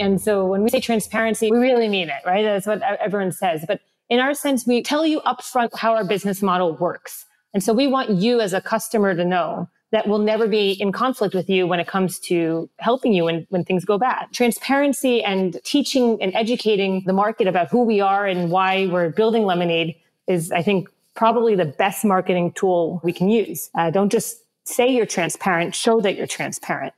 And so when we say transparency, we really mean it, right? That's what everyone says. But in our sense, we tell you upfront how our business model works. And so we want you as a customer to know that we'll never be in conflict with you when it comes to helping you when things go bad. Transparency and teaching and educating the market about who we are and why we're building Lemonade is, I think, probably the best marketing tool we can use. Don't just say you're transparent, show that you're transparent.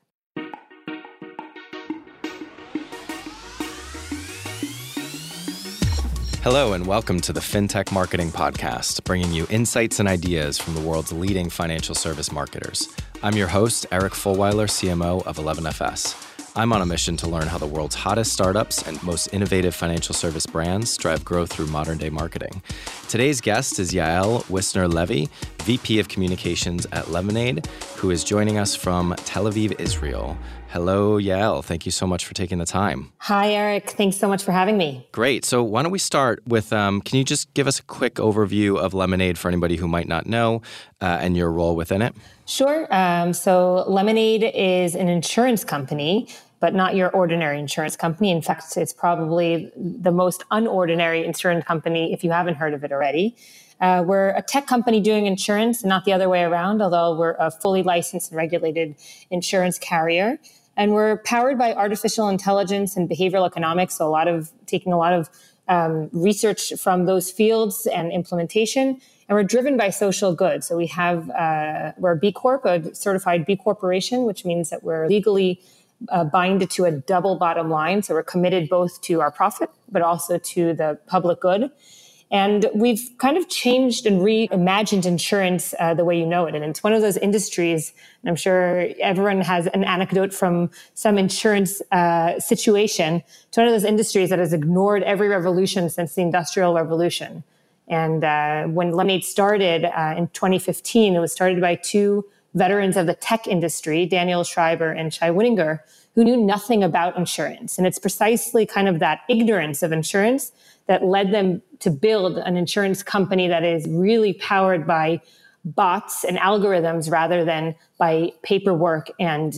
Hello and welcome to the FinTech Marketing Podcast, bringing you insights and ideas from the world's leading financial service marketers. I'm your host, Eric Fulweiler, CMO of 11FS. I'm on a mission to learn how the world's hottest startups and most innovative financial service brands drive growth through modern-day marketing. Today's guest is Yael Wisner-Levy, VP of Communications at Lemonade, who is joining us from Tel Aviv, Israel. Hello, Yael. Thank you so much for taking the time. Hi, Eric. Thanks so much for having me. Great. So why don't we start with, can you just give us a quick overview of Lemonade for anybody who might not know and your role within it? Sure. So Lemonade is an insurance company, but not your ordinary insurance company. In fact, it's probably the most unordinary insurance company if you haven't heard of it already. We're a tech company doing insurance and not the other way around, although we're a fully licensed and regulated insurance carrier. And we're powered by artificial intelligence and behavioral economics, so taking a lot of research from those fields and implementation. And we're driven by social good. So we're a B Corp, a certified B Corporation, which means that we're legally binded to a double bottom line. So we're committed both to our profit, but also to the public good. And we've kind of changed and reimagined insurance the way you know it. And it's one of those industries, and I'm sure everyone has an anecdote from some insurance situation. It's one of those industries that has ignored every revolution since the Industrial Revolution. And when Lemonade started in 2015, it was started by two veterans of the tech industry, Daniel Schreiber and Shai Wininger, who knew nothing about insurance. And it's precisely kind of that ignorance of insurance that led them to build an insurance company that is really powered by bots and algorithms rather than by paperwork and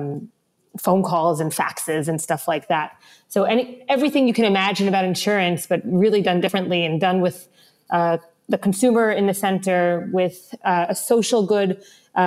phone calls and faxes and stuff like that. So everything you can imagine about insurance, but really done differently and done with the consumer in the center, with a social good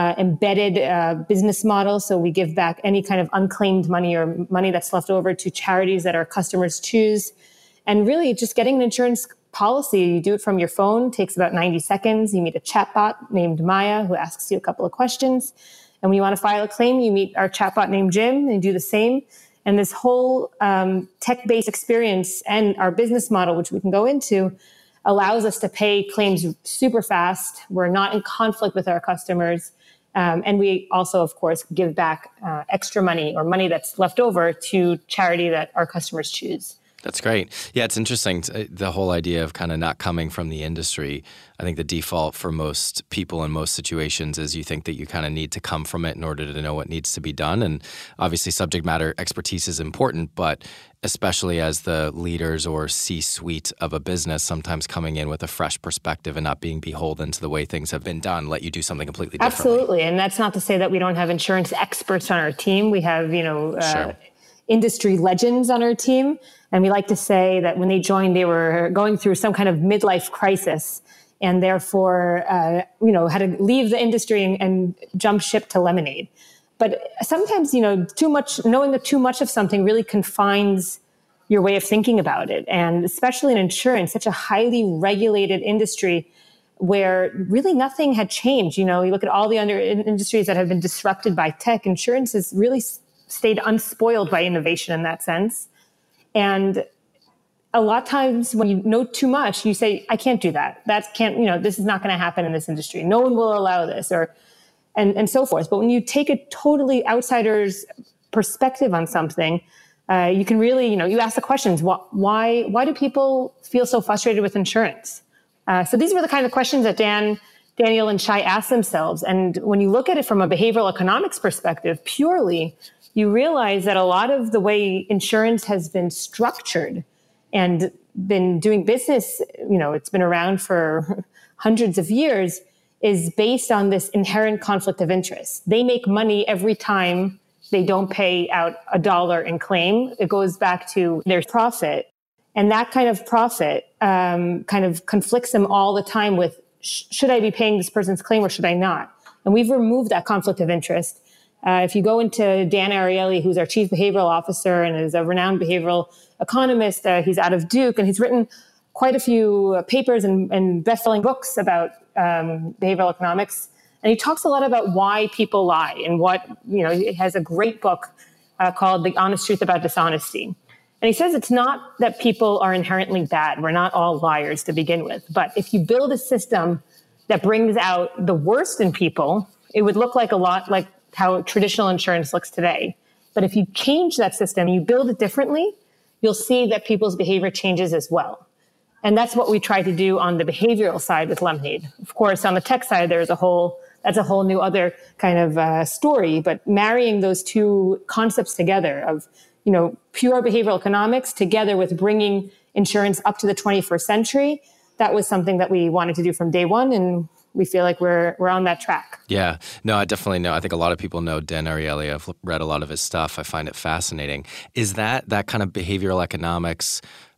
embedded business model. So we give back any kind of unclaimed money or money that's left over to charities that our customers choose. And really just getting an insurance policy, you do it from your phone, takes about 90 seconds. You meet a chatbot named Maya who asks you a couple of questions. And when you want to file a claim, you meet our chatbot named Jim and you do the same. And this whole tech-based experience and our business model, which we can go into, allows us to pay claims super fast. We're not in conflict with our customers. And we also, of course, give back extra money or money that's left over to charity that our customers choose. That's great. Yeah, it's interesting, the whole idea of kind of not coming from the industry. I think the default for most people in most situations is you think that you kind of need to come from it in order to know what needs to be done. And obviously subject matter expertise is important, but especially as the leaders or C-suite of a business, sometimes coming in with a fresh perspective and not being beholden to the way things have been done, let you do something completely different. Absolutely. And that's not to say that we don't have insurance experts on our team. We have, Sure. industry legends on our team. And we like to say that when they joined, they were going through some kind of midlife crisis and therefore, had to leave the industry and jump ship to Lemonade. But sometimes, knowing too much of something really confines your way of thinking about it. And especially in insurance, such a highly regulated industry where really nothing had changed. You look at all the other industries that have been disrupted by tech, insurance has really stayed unspoiled by innovation in that sense. And a lot of times when you know too much, you say, I can't do that. This is not going to happen in this industry. No one will allow this and so forth. But when you take a totally outsider's perspective on something, you can really, you ask the questions, why do people feel so frustrated with insurance? So these were the kind of questions that Daniel and Shai asked themselves. And when you look at it from a behavioral economics perspective, purely, you realize that a lot of the way insurance has been structured and been doing business, it's been around for hundreds of years, is based on this inherent conflict of interest. They make money every time they don't pay out $1 in claim. It goes back to their profit. And that kind of profit kind of conflicts them all the time with, should I be paying this person's claim or should I not? And we've removed that conflict of interest. If you go into Dan Ariely, who's our chief behavioral officer and is a renowned behavioral economist, he's out of Duke, and he's written quite a few papers and best-selling books about behavioral economics. And he talks a lot about why people lie and what, he has a great book called The Honest Truth About Dishonesty. And he says it's not that people are inherently bad. We're not all liars to begin with. But if you build a system that brings out the worst in people, it would look like a lot like how traditional insurance looks today. But if you change that system, you build it differently, you'll see that people's behavior changes as well. And that's what we try to do on the behavioral side with Lemonade. Of course, on the tech side, that's a whole new other kind of story. But marrying those two concepts together of, pure behavioral economics together with bringing insurance up to the 21st century, that was something that we wanted to do from day one. And we feel like we're on that track. Yeah. No, I definitely know. I think a lot of people know Dan Ariely. I've read a lot of his stuff. I find it fascinating. Is that kind of behavioral economics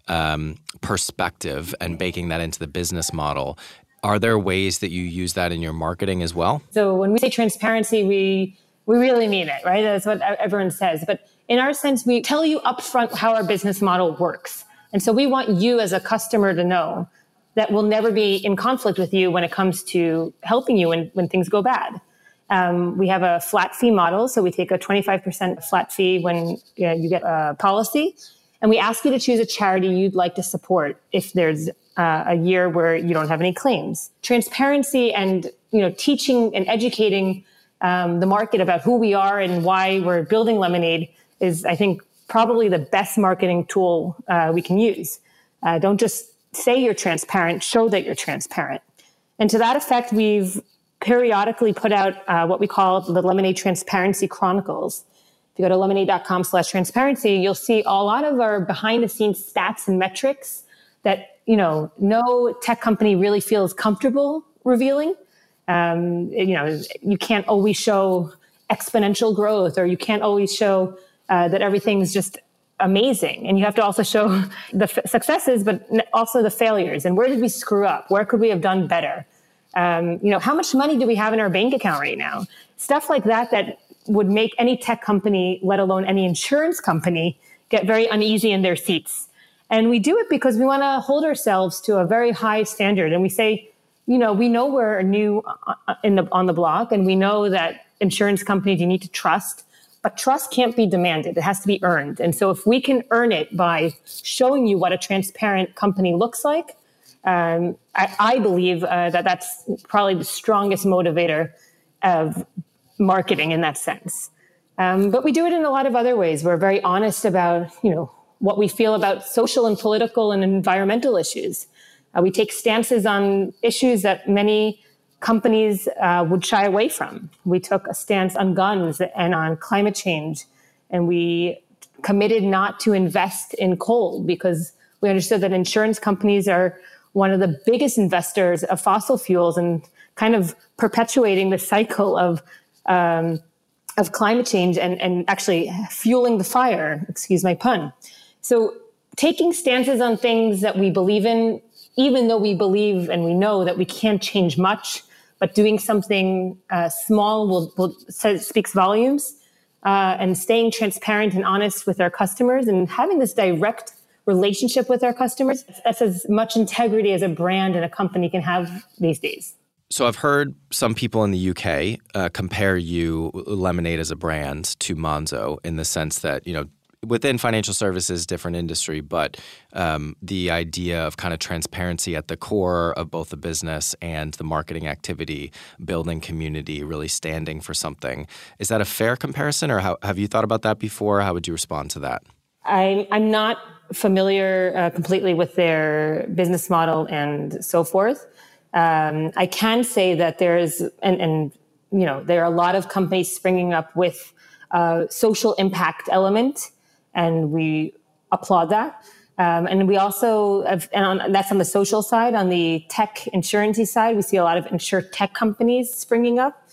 perspective and baking that into the business model? Are there ways that you use that in your marketing as well? So when we say transparency, we really mean it, right? That's what everyone says. But in our sense, we tell you upfront how our business model works. And so we want you as a customer to know that we'll never be in conflict with you when it comes to helping you when things go bad. We have a flat fee model. So we take a 25% flat fee when you get a policy. And we ask you to choose a charity you'd like to support if there's a year where you don't have any claims. Transparency and teaching and educating the market about who we are and why we're building Lemonade is, I think, probably the best marketing tool we can use. Don't just say you're transparent, show that you're transparent. And to that effect, we've periodically put out what we call the Lemonade Transparency Chronicles. If you go to lemonade.com/transparency, you'll see a lot of our behind the scenes stats and metrics that, no tech company really feels comfortable revealing. You can't always show exponential growth, or you can't always show that everything's just amazing. And you have to also show the successes, but also the failures. And where did we screw up? Where could we have done better? How much money do we have in our bank account right now? Stuff like that would make any tech company, let alone any insurance company, get very uneasy in their seats. And we do it because we want to hold ourselves to a very high standard. And we say, we know we're new on the block, and we know that insurance companies you need to trust. But trust can't be demanded. It has to be earned. And so if we can earn it by showing you what a transparent company looks like, I believe that's probably the strongest motivator of marketing in that sense. But we do it in a lot of other ways. We're very honest about, what we feel about social and political and environmental issues. We take stances on issues that many companies would shy away from. We took a stance on guns and on climate change, and we committed not to invest in coal because we understood that insurance companies are one of the biggest investors of fossil fuels and kind of perpetuating the cycle of climate change and actually fueling the fire, excuse my pun. So taking stances on things that we believe in, even though we believe and we know that we can't change much, but doing something small speaks volumes, and staying transparent and honest with our customers and having this direct relationship with our customers, that's as much integrity as a brand and a company can have these days. So I've heard some people in the UK compare you, Lemonade as a brand, to Monzo in the sense that, within financial services, different industry, but the idea of kind of transparency at the core of both the business and the marketing activity, building community, really standing for something. Is that a fair comparison, or have you thought about that before? How would you respond to that? I'm not familiar completely with their business model and so forth. I can say that there's, there are a lot of companies springing up with a social impact element, and we applaud that. And we also have, that's on the social side. On the tech insurance side, we see a lot of insure tech companies springing up,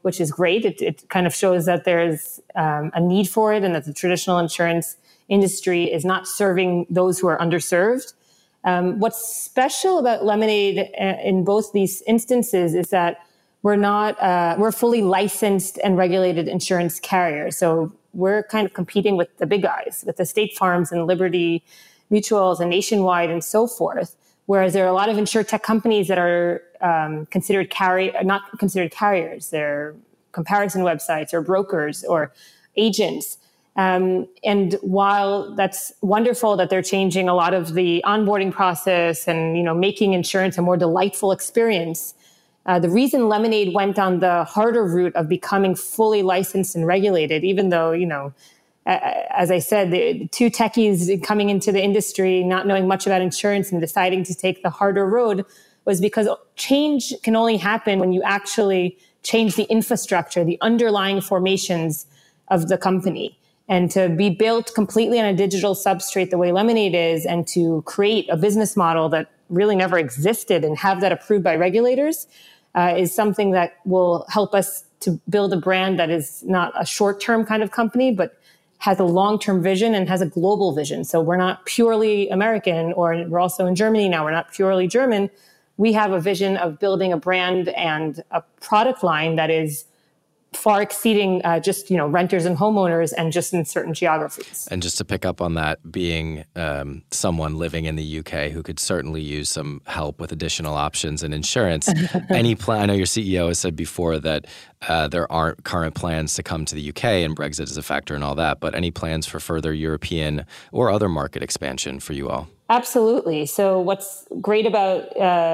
which is great. It kind of shows that there's a need for it and that the traditional insurance industry is not serving those who are underserved. What's special about Lemonade in both these instances is that we're fully licensed and regulated insurance carrier. So we're kind of competing with the big guys, with the State Farms and Liberty Mutuals and Nationwide and so forth. Whereas there are a lot of insurtech companies that are not considered carriers. They're comparison websites or brokers or agents. And while that's wonderful that they're changing a lot of the onboarding process and, making insurance a more delightful experience, the reason Lemonade went on the harder route of becoming fully licensed and regulated, even though, as I said, the two techies coming into the industry, not knowing much about insurance and deciding to take the harder road, was because change can only happen when you actually change the infrastructure, the underlying formations of the company. And to be built completely on a digital substrate the way Lemonade is, and to create a business model that really never existed and have that approved by regulators is something that will help us to build a brand that is not a short-term kind of company, but has a long-term vision and has a global vision. So we're not purely American, or we're also in Germany now. We're not purely German. We have a vision of building a brand and a product line that is far exceeding just renters and homeowners, and just in certain geographies. And just to pick up on that, being someone living in the UK who could certainly use some help with additional options in insurance, any plan? I know your CEO has said before that there aren't current plans to come to the UK, and Brexit is a factor in all that. But any plans for further European or other market expansion for you all? Absolutely. So what's great about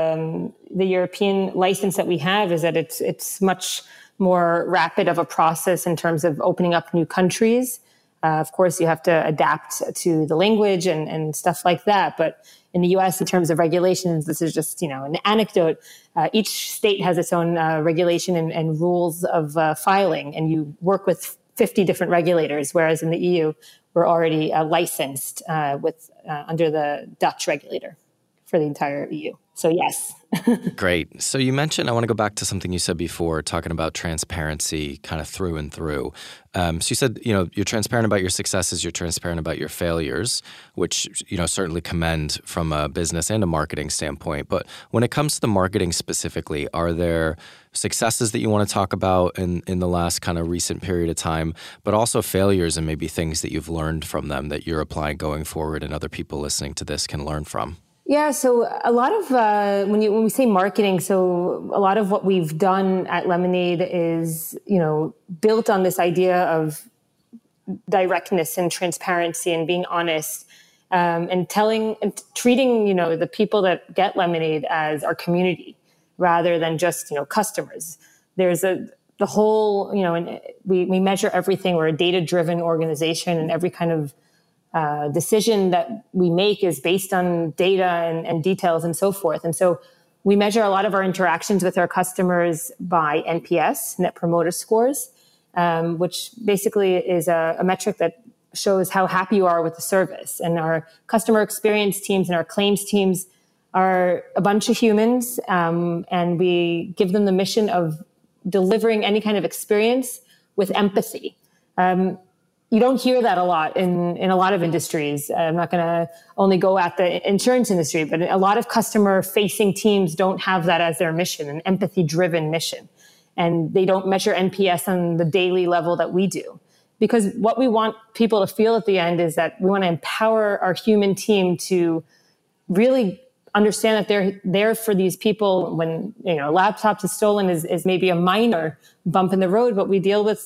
the European license that we have is that it's much more rapid of a process in terms of opening up new countries. Of course, you have to adapt to the language and stuff like that. But in the US, in terms of regulations, this is just, an anecdote. Each state has its own regulation and rules of filing, and you work with 50 different regulators, whereas in the EU, we're already licensed under the Dutch regulator for the entire EU. So yes. Great. So you mentioned, I want to go back to something you said before, talking about transparency kind of through and through. So you said, you're transparent about your successes, you're transparent about your failures, which, certainly commend from a business and a marketing standpoint. But when it comes to the marketing specifically, are there successes that you want to talk about in the last kind of recent period of time, but also failures and maybe things that you've learned from them that you're applying going forward and other people listening to this can learn from? Yeah, so a lot of when we say marketing, so a lot of what we've done at Lemonade is, built on this idea of directness and transparency and being honest, and treating, the people that get Lemonade as our community rather than just, customers. There's the whole, and we measure everything. We're a data-driven organization, and every kind of decision that we make is based on data and details and so forth. And so we measure a lot of our interactions with our customers by NPS, Net Promoter Scores, which basically is a metric that shows how happy you are with the service. And our customer experience teams and our claims teams are a bunch of humans, and we give them the mission of delivering any kind of experience with empathy. You don't hear that a lot in a lot of industries. I'm not going to only go at the insurance industry, but a lot of customer-facing teams don't have that as their mission, an empathy-driven mission. And they don't measure NPS on the daily level that we do. Because what we want people to feel at the end is that we want to empower our human team to really understand that they're there for these people when, laptops is stolen is maybe a minor bump in the road, but we deal with,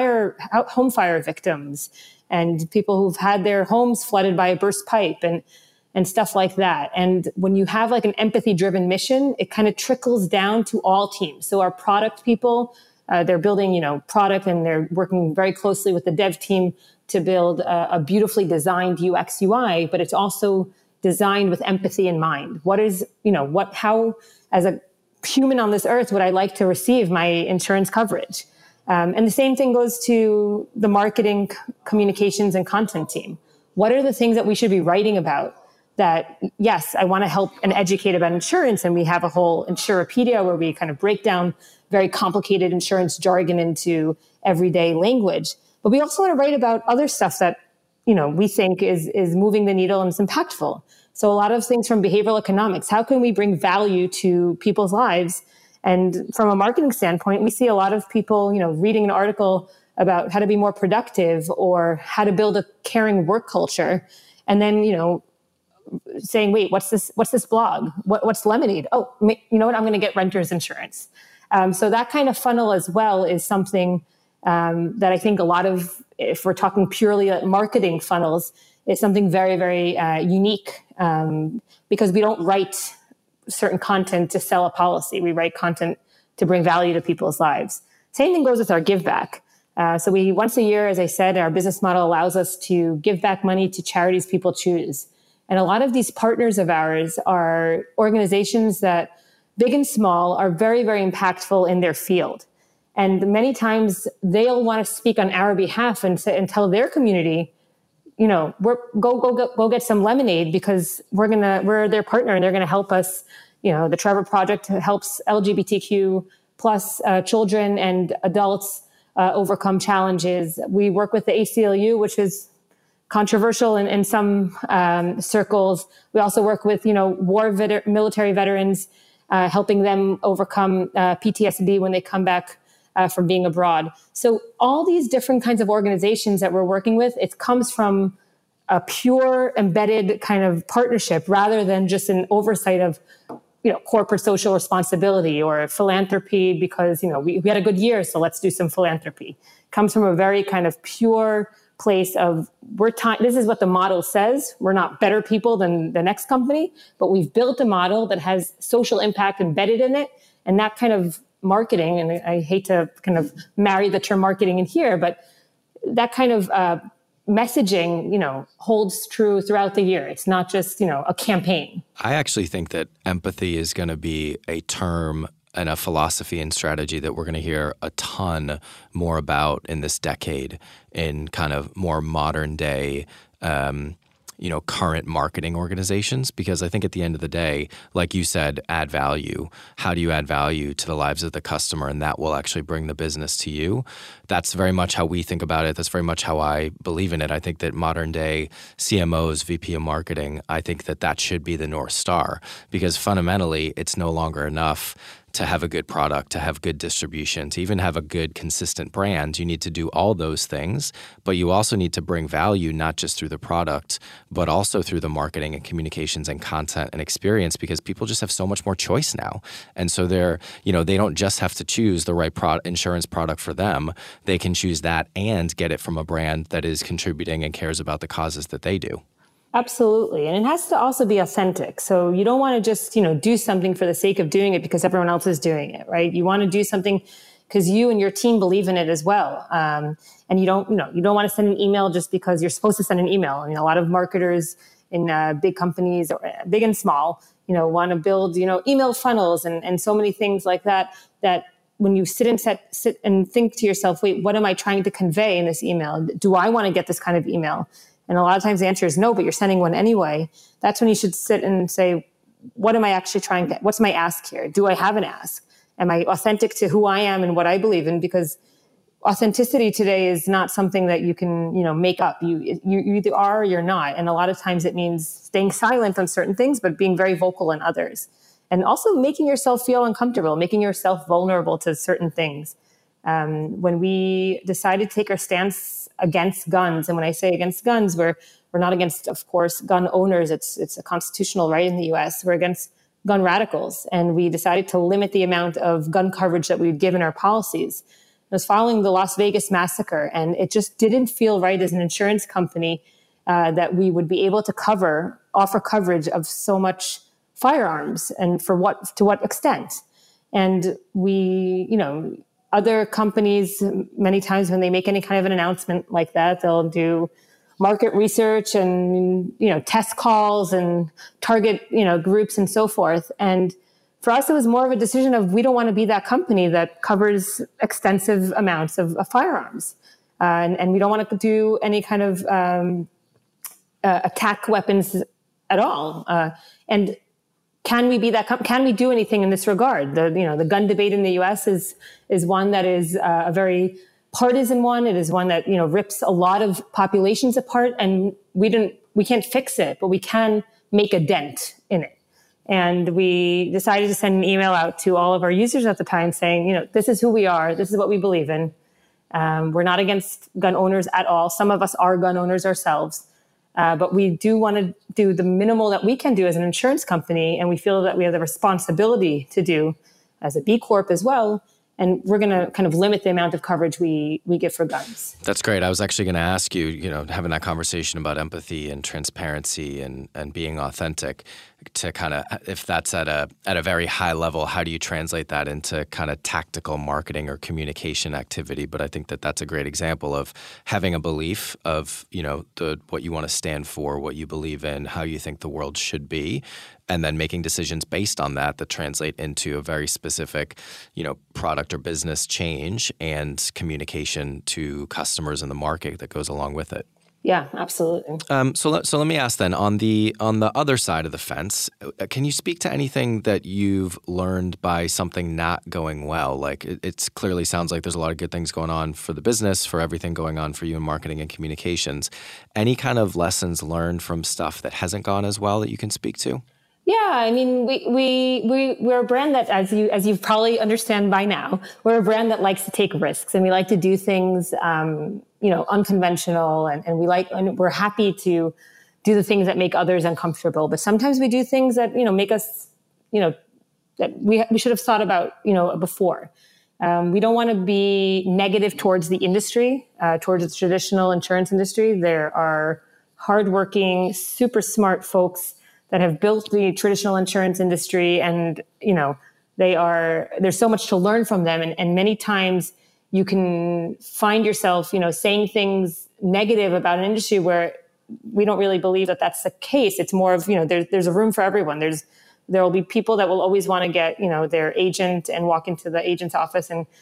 home fire victims and people who've had their homes flooded by a burst pipe and stuff like that. And when you have like an empathy driven mission, it kind of trickles down to all teams. So our product people, they're building, product, and they're working very closely with the dev team to build a beautifully designed UX UI, but it's also designed with empathy in mind. What is, how, as a human on this earth, would I like to receive my insurance coverage? And the same thing goes to the marketing, communications, and content team. What are the things that we should be writing about that, yes, I want to help and educate about insurance, and we have a whole Insuropedia where we kind of break down very complicated insurance jargon into everyday language. But we also want to write about other stuff that, we think is moving the needle and is impactful. So a lot of things from behavioral economics. How can we bring value to people's lives? And from a marketing standpoint, we see a lot of people, reading an article about how to be more productive or how to build a caring work culture. And then, saying, wait, what's this blog? What's Lemonade? Oh, you know what? I'm going to get renter's insurance. So that kind of funnel as well is something that I think a lot of, if we're talking purely marketing funnels, is something very, very unique because we don't write certain content to sell a policy. We write content to bring value to people's lives. Same thing goes with our give back. So we, once a year, as I said, our business model allows us to give back money to charities people choose. And a lot of these partners of ours are organizations that, big and small, are very, very impactful in their field. And many times they'll want to speak on our behalf and tell their community, go get some lemonade because we're their partner and they're going to help us. The Trevor Project helps LGBTQ plus children and adults overcome challenges. We work with the ACLU, which is controversial in some circles. We also work with, military veterans, helping them overcome PTSD when they come back from being abroad. So all these different kinds of organizations that we're working with, it comes from a pure embedded kind of partnership rather than just an oversight of, corporate social responsibility or philanthropy because, we had a good year, so let's do some philanthropy. It comes from a very kind of pure place of this is what the model says. We're not better people than the next company, but we've built a model that has social impact embedded in it. And that kind of marketing, and I hate to kind of marry the term marketing in here, but that kind of messaging, holds true throughout the year. It's not just, a campaign. I actually think that empathy is going to be a term and a philosophy and strategy that we're going to hear a ton more about in this decade in kind of more modern day current marketing organizations, because I think at the end of the day, like you said, add value. How do you add value to the lives of the customer? And that will actually bring the business to you. That's very much how we think about it. That's very much how I believe in it. I think that modern day CMOs, VP of marketing, I think that should be the North Star, because fundamentally it's no longer enough to have a good product, to have good distribution, to even have a good, consistent brand. You need to do all those things, but you also need to bring value not just through the product, but also through the marketing and communications and content and experience, because people just have so much more choice now. And so they don't just have to choose the right insurance product for them. They can choose that and get it from a brand that is contributing and cares about the causes that they do. Absolutely. And it has to also be authentic. So you don't want to just, do something for the sake of doing it because everyone else is doing it, right? You want to do something because you and your team believe in it as well. And you don't want to send an email just because you're supposed to send an email. I mean, a lot of marketers in big companies, or big and small, want to build, email funnels and so many things like that when you sit and think to yourself, wait, what am I trying to convey in this email? Do I want to get this kind of email? And a lot of times the answer is no, but you're sending one anyway. That's when you should sit and say, what am I actually trying to, what's my ask here? Do I have an ask? Am I authentic to who I am and what I believe in? Because authenticity today is not something that you can, make up. You either are or you're not. And a lot of times it means staying silent on certain things, but being very vocal on others. And also making yourself feel uncomfortable, making yourself vulnerable to certain things. When we decided to take our stance against guns, and when I say against guns, we're not against, of course, gun owners. It's a constitutional right in the U.S. We're against gun radicals, and we decided to limit the amount of gun coverage that we would give in our policies. It was following the Las Vegas massacre, and it just didn't feel right as an insurance company that we would be able to offer coverage of so much firearms, and to what extent. And we, other companies, many times when they make any kind of an announcement like that, they'll do market research and, test calls and target, groups and so forth. And for us, it was more of a decision of we don't want to be that company that covers extensive amounts of firearms. And we don't want to do any kind of attack weapons at all. And can we be that? Can we do anything in this regard? The gun debate in the U.S. is one that is a very partisan one. It is one that rips a lot of populations apart, and we can't fix it, but we can make a dent in it. And we decided to send an email out to all of our users at the time saying, this is who we are. This is what we believe in. We're not against gun owners at all. Some of us are gun owners ourselves. But we do want to do the minimal that we can do as an insurance company. And we feel that we have the responsibility to do as a B Corp as well. And we're going to kind of limit the amount of coverage we give for guns. That's great. I was actually going to ask you, having that conversation about empathy and transparency and being authentic, to kind of, if that's at a very high level, how do you translate that into kind of tactical marketing or communication activity? But I think that's a great example of having a belief of, what you want to stand for, what you believe in, how you think the world should be, and then making decisions based on that translate into a very specific, product or business change and communication to customers in the market that goes along with it. Yeah, absolutely. So let me ask then, on the other side of the fence, can you speak to anything that you've learned by something not going well? Like it clearly sounds like there's a lot of good things going on for the business, for everything going on for you in marketing and communications. Any kind of lessons learned from stuff that hasn't gone as well that you can speak to? Yeah, I mean, we're a brand that, as you probably understand by now, we're a brand that likes to take risks, and we like to do things, unconventional, and we're happy to do the things that make others uncomfortable. But sometimes we do things that make us, that we should have thought about, before. We don't want to be negative towards the industry, towards the traditional insurance industry. There are hardworking, super smart folks that have built the traditional insurance industry, and there's so much to learn from them, and many times you can find yourself saying things negative about an industry where we don't really believe that that's the case. It's more of there's a room for everyone. There will be people that will always want to get their agent and walk into the agent's office and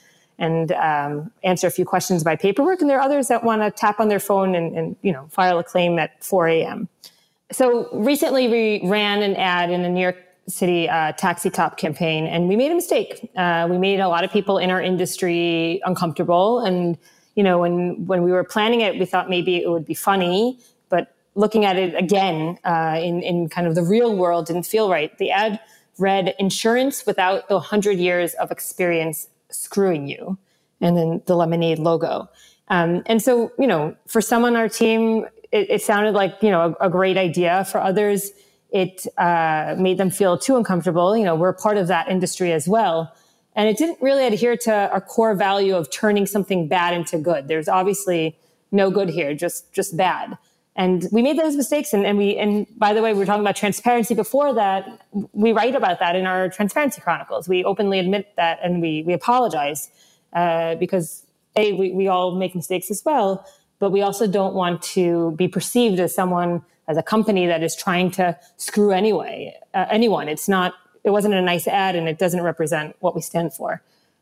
answer a few questions by paperwork, and there are others that want to tap on their phone and file a claim at 4 a.m. So recently we ran an ad in the New York City Taxi Top campaign, and we made a mistake. We made a lot of people in our industry uncomfortable. And, when we were planning it, we thought maybe it would be funny, but looking at it again in kind of the real world didn't feel right. The ad read, "Insurance without the 100 years of experience screwing you," and then the Lemonade logo. And so, for some on our team, it sounded like, a great idea. For others, it made them feel too uncomfortable. We're part of that industry as well. And it didn't really adhere to our core value of turning something bad into good. There's obviously no good here, just bad. And we made those mistakes. And by the way, we were talking about transparency before that. We write about that in our Transparency Chronicles. We openly admit that, and we apologize because we all make mistakes as well. But we also don't want to be perceived as a company that is trying to screw anyone. It wasn't a nice ad, and it doesn't represent what we stand for.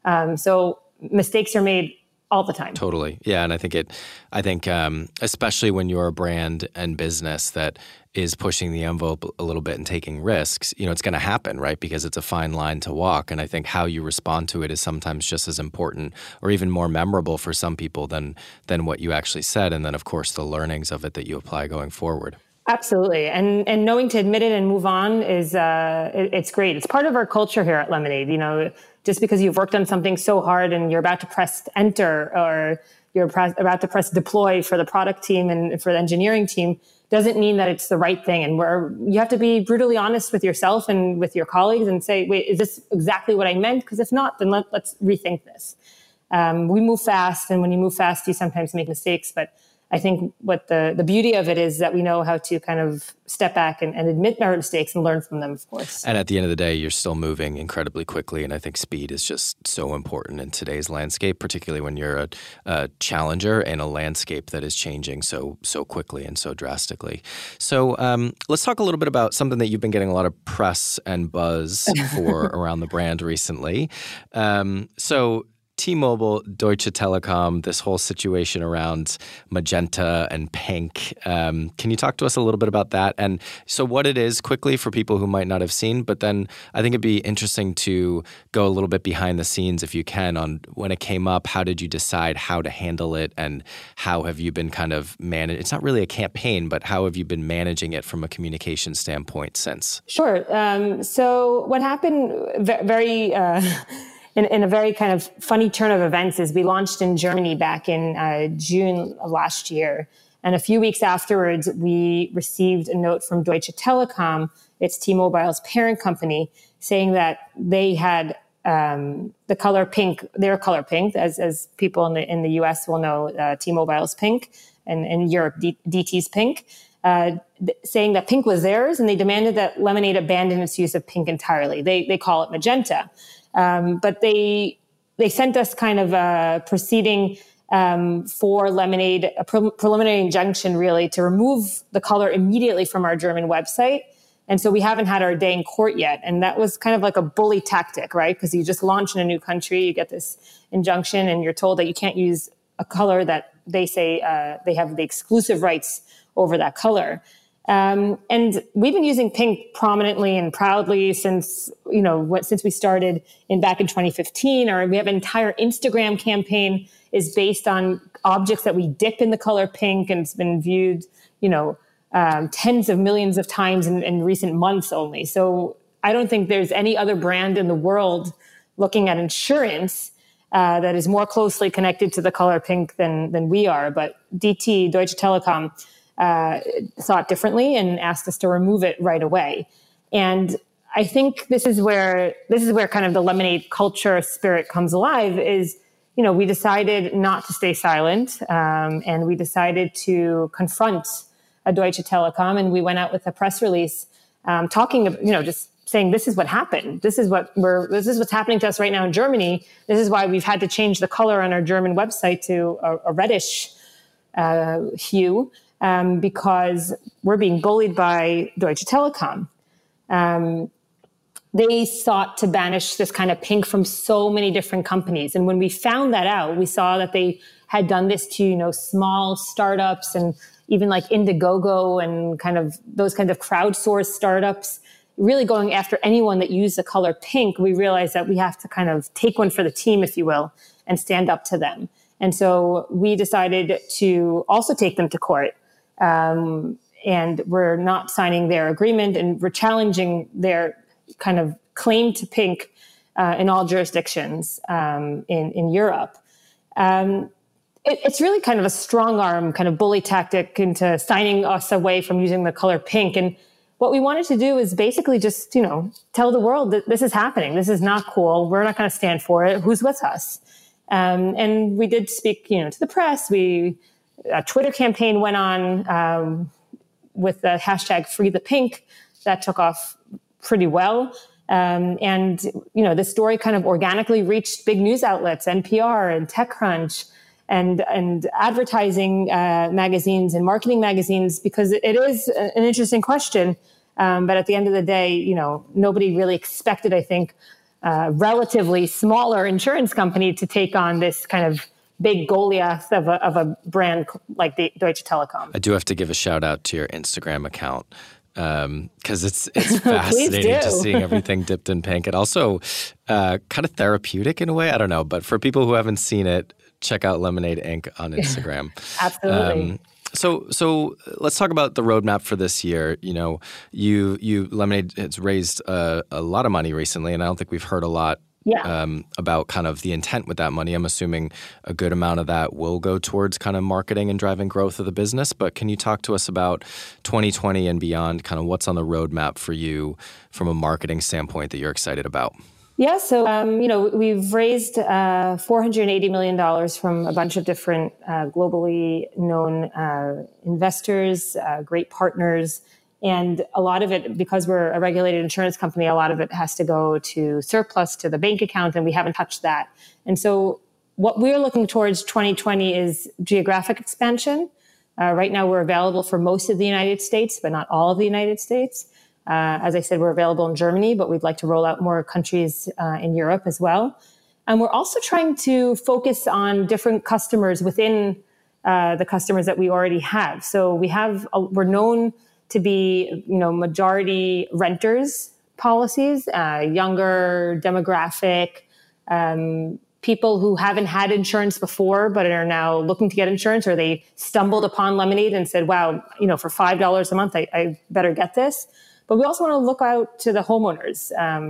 So mistakes are made all the time. Totally. Yeah. And I think especially when you're a brand and business that is pushing the envelope a little bit and taking risks, it's going to happen, right? Because it's a fine line to walk. And I think how you respond to it is sometimes just as important or even more memorable for some people than what you actually said. And then, of course, the learnings of it that you apply going forward. Absolutely. And knowing to admit it and move on is, it's great. It's part of our culture here at Lemonade. Just because you've worked on something so hard and you're about to press enter or you're about to press deploy for the product team and for the engineering team doesn't mean that it's the right thing. And you have to be brutally honest with yourself and with your colleagues and say, wait, is this exactly what I meant? Because if not, then let's rethink this. We move fast. And when you move fast, you sometimes make mistakes. But I think what the beauty of it is that we know how to kind of step back and admit our mistakes and learn from them, of course. And at the end of the day, you're still moving incredibly quickly. And I think speed is just so important in today's landscape, particularly when you're a challenger in a landscape that is changing so quickly and so drastically. So let's talk a little bit about something that you've been getting a lot of press and buzz for around the brand recently. So T-Mobile, Deutsche Telekom, this whole situation around magenta and pink. Can you talk to us a little bit about that? And so what it is quickly for people who might not have seen, but then I think it'd be interesting to go a little bit behind the scenes if you can on when it came up, how did you decide how to handle it and how have you been kind of managed? It's not really a campaign, but how have you been managing it from a communication standpoint since? Sure. So what happened very... In a very kind of funny turn of events is we launched in Germany back in June of last year. And a few weeks afterwards, we received a note from Deutsche Telekom, it's T-Mobile's parent company, saying that they had the color pink, their color pink, as people in the US will know, T-Mobile's pink, and in Europe, DT's pink, saying that pink was theirs, and they demanded that Lemonade abandon its use of pink entirely. They call it magenta. But they sent us kind of a proceeding for Lemonade, a preliminary injunction really to remove the color immediately from our German website. And so we haven't had our day in court yet. And that was kind of like a bully tactic, right? Because you just launch in a new country, you get this injunction and you're told that you can't use a color that they say they have the exclusive rights over that color. And we've been using pink prominently and proudly since we started back in 2015. Or we have an entire Instagram campaign is based on objects that we dip in the color pink, and it's been viewed, tens of millions of times in recent months only. So I don't think there's any other brand in the world looking at insurance that is more closely connected to the color pink than we are. But DT, Deutsche Telekom, thought differently and asked us to remove it right away. And I think this is where kind of the Lemonade culture spirit comes alive is, we decided not to stay silent, and we decided to confront a Deutsche Telekom, and we went out with a press release talking, just saying this is what happened. This is what's happening to us right now in Germany. This is why we've had to change the color on our German website to a reddish hue. Because we're being bullied by Deutsche Telekom. They sought to banish this kind of pink from so many different companies. And when we found that out, we saw that they had done this to, small startups and even like Indiegogo and kind of those kinds of crowdsourced startups, really going after anyone that used the color pink. We realized that we have to kind of take one for the team, if you will, and stand up to them. And so we decided to also take them to court. And we're not signing their agreement, and we're challenging their kind of claim to pink in all jurisdictions in Europe. It's really kind of a strong arm kind of bully tactic into signing us away from using the color pink. And what we wanted to do is basically just, tell the world that this is happening. This is not cool. We're not going to stand for it. Who's with us? And we did speak, to the press. A Twitter campaign went on with the hashtag Free the Pink that took off pretty well. And the story kind of organically reached big news outlets, NPR and TechCrunch and advertising magazines and marketing magazines, because it is an interesting question. But at the end of the day, nobody really expected, I think, relatively smaller insurance company to take on this kind of big Goliath of a brand like the Deutsche Telekom. I do have to give a shout out to your Instagram account because it's fascinating to seeing everything dipped in pink, and also kind of therapeutic in a way. I don't know, but for people who haven't seen it, check out Lemonade Inc. on Instagram. Absolutely. So let's talk about the roadmap for this year. Lemonade has raised a lot of money recently, and I don't think we've heard a lot about kind of the intent with that money. I'm assuming a good amount of that will go towards kind of marketing and driving growth of the business. But can you talk to us about 2020 and beyond, kind of what's on the roadmap for you from a marketing standpoint that you're excited about? Yeah, so, we've raised $480 million from a bunch of different globally known investors, great partners. And a lot of it, because we're a regulated insurance company, a lot of it has to go to surplus to the bank account, and we haven't touched that. And so what we're looking towards 2020 is geographic expansion. Right now, we're available for most of the United States, but not all of the United States. As I said, we're available in Germany, but we'd like to roll out more countries in Europe as well. And we're also trying to focus on different customers within the customers that we already have. So we're known to be, majority renters policies, younger demographic, people who haven't had insurance before but are now looking to get insurance, or they stumbled upon Lemonade and said, wow, for $5 a month, I better get this. But we also want to look out to the homeowners.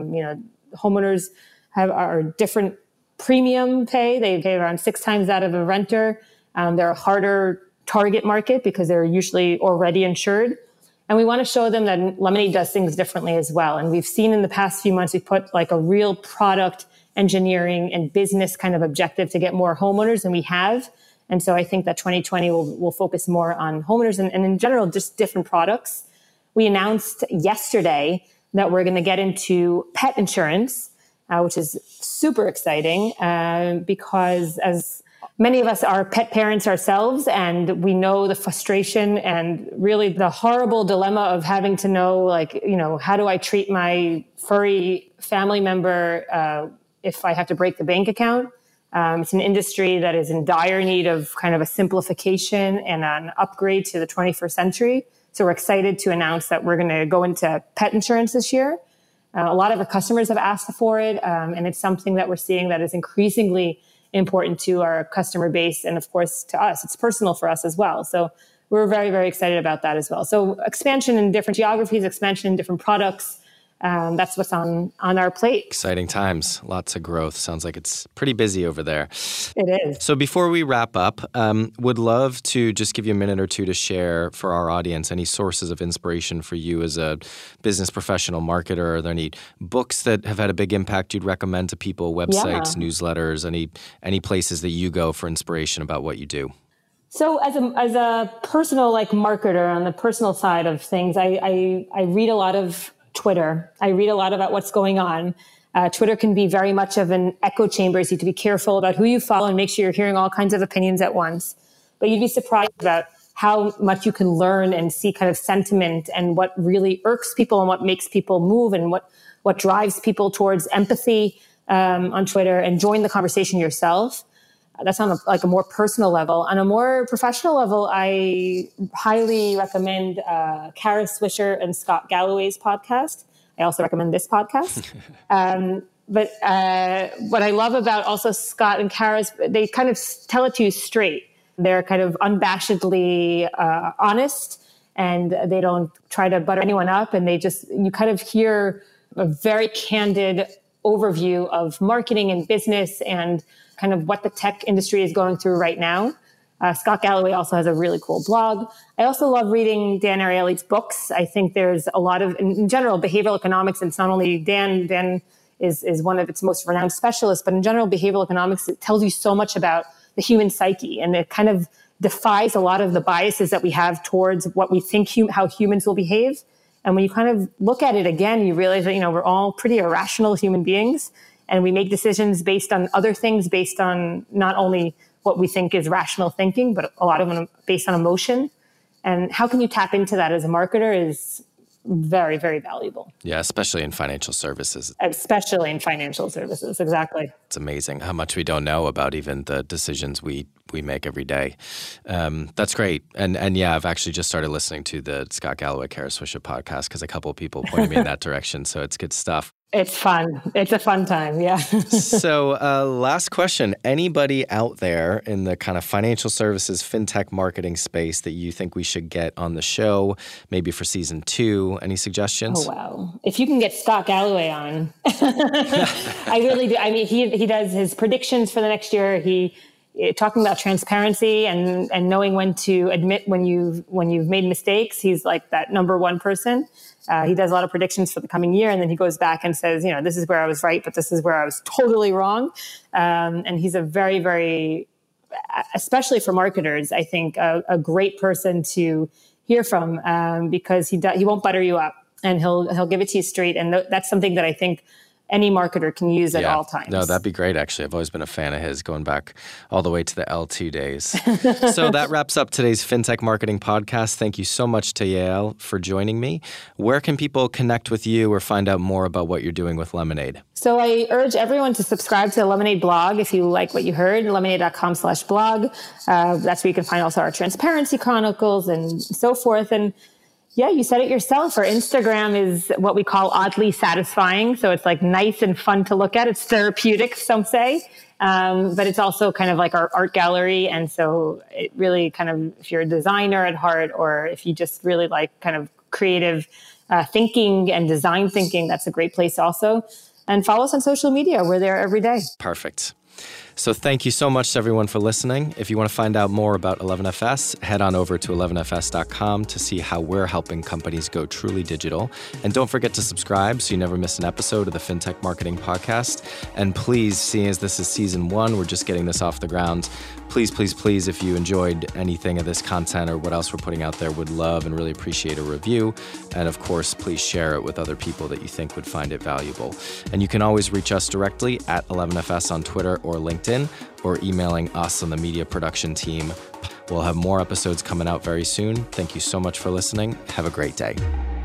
Homeowners are different premium pay. They pay around 6 times that of a renter. They're a harder target market because they're usually already insured. And we want to show them that Lemonade does things differently as well. And we've seen in the past few months, we've put like a real product engineering and business kind of objective to get more homeowners than we have. And so I think that 2020 will focus more on homeowners and in general, just different products. We announced yesterday that we're going to get into pet insurance, which is super exciting because as many of us are pet parents ourselves, and we know the frustration and really the horrible dilemma of having to know, how do I treat my furry family member if I have to break the bank account? It's an industry that is in dire need of kind of a simplification and an upgrade to the 21st century. So we're excited to announce that we're going to go into pet insurance this year. A lot of our customers have asked for it, and it's something that we're seeing that is increasingly important to our customer base. And of course, to us, it's personal for us as well. So we're very, very excited about that as well. So expansion in different geographies, expansion in different products. That's what's on our plate. Exciting times, lots of growth. Sounds like it's pretty busy over there. It is. So before we wrap up, would love to just give you a minute or two to share for our audience any sources of inspiration for you as a business professional marketer. Are there any books that have had a big impact you'd recommend to people, websites, newsletters, any places that you go for inspiration about what you do? So as a personal marketer on the personal side of things, I read a lot of Twitter. I read a lot about what's going on. Twitter can be very much of an echo chamber, so you have to be careful about who you follow and make sure you're hearing all kinds of opinions at once. But you'd be surprised about how much you can learn and see kind of sentiment and what really irks people and what makes people move and what drives people towards empathy on Twitter, and join the conversation yourself. That's on a more personal level. On a more professional level, I highly recommend Kara Swisher and Scott Galloway's podcast. I also recommend this podcast. But what I love about also Scott and Kara's, they kind of tell it to you straight. They're kind of unabashedly honest, and they don't try to butter anyone up. And you kind of hear a very candid overview of marketing and business and kind of what the tech industry is going through right now. Scott Galloway also has a really cool blog. I also love reading Dan Ariely's books. I think there's a lot of, in general, behavioral economics, and it's not only Dan. Dan is one of its most renowned specialists, but in general, behavioral economics, it tells you so much about the human psyche, and it kind of defies a lot of the biases that we have towards what we think how humans will behave. And when you kind of look at it again, you realize that, we're all pretty irrational human beings, and we make decisions based on other things, based on not only what we think is rational thinking, but a lot of them based on emotion. And how can you tap into that as a marketer is very, very valuable. Yeah, especially in financial services. Especially in financial services, exactly. It's amazing how much we don't know about even the decisions we make every day. That's great. And yeah, I've actually just started listening to the Scott Galloway, Kara Swisher podcast because a couple of people pointed me in that direction. So it's good stuff. It's fun. It's a fun time. Yeah. So last question. Anybody out there in the kind of financial services, fintech marketing space that you think we should get on the show, maybe for season 2? Any suggestions? Oh, wow. If you can get Scott Galloway on, I really do. I mean, he does his predictions for the next year. Talking about transparency and knowing when to admit when you've made mistakes. He's like that number one person. He does a lot of predictions for the coming year, and then he goes back and says, this is where I was right, but this is where I was totally wrong. And he's a very, very, especially for marketers, I think a great person to hear from because he won't butter you up, and he'll give it to you straight. And that's something that I think any marketer can use at all times. No, that'd be great, actually. I've always been a fan of his, going back all the way to the L2 days. So that wraps up today's FinTech Marketing Podcast. Thank you so much to Yael for joining me. Where can people connect with you or find out more about what you're doing with Lemonade? So I urge everyone to subscribe to the Lemonade blog if you like what you heard, lemonade.com/blog. That's where you can find also our transparency chronicles and so forth. And yeah, you said it yourself. Our Instagram is what we call oddly satisfying. So it's like nice and fun to look at. It's therapeutic, some say. But it's also kind of like our art gallery. And so it really kind of, if you're a designer at heart, or if you just really like kind of creative thinking and design thinking, that's a great place also. And follow us on social media. We're there every day. Perfect. So thank you so much to everyone for listening. If you want to find out more about 11FS, head on over to 11fs.com to see how we're helping companies go truly digital. And don't forget to subscribe so you never miss an episode of the FinTech Marketing Podcast. And please, seeing as this is season 1, we're just getting this off the ground. Please, please, please, if you enjoyed anything of this content or what else we're putting out there, would love and really appreciate a review. And of course, please share it with other people that you think would find it valuable. And you can always reach us directly at 11FS on Twitter or LinkedIn, or emailing us on the media production team. We'll have more episodes coming out very soon. Thank you so much for listening. Have a great day.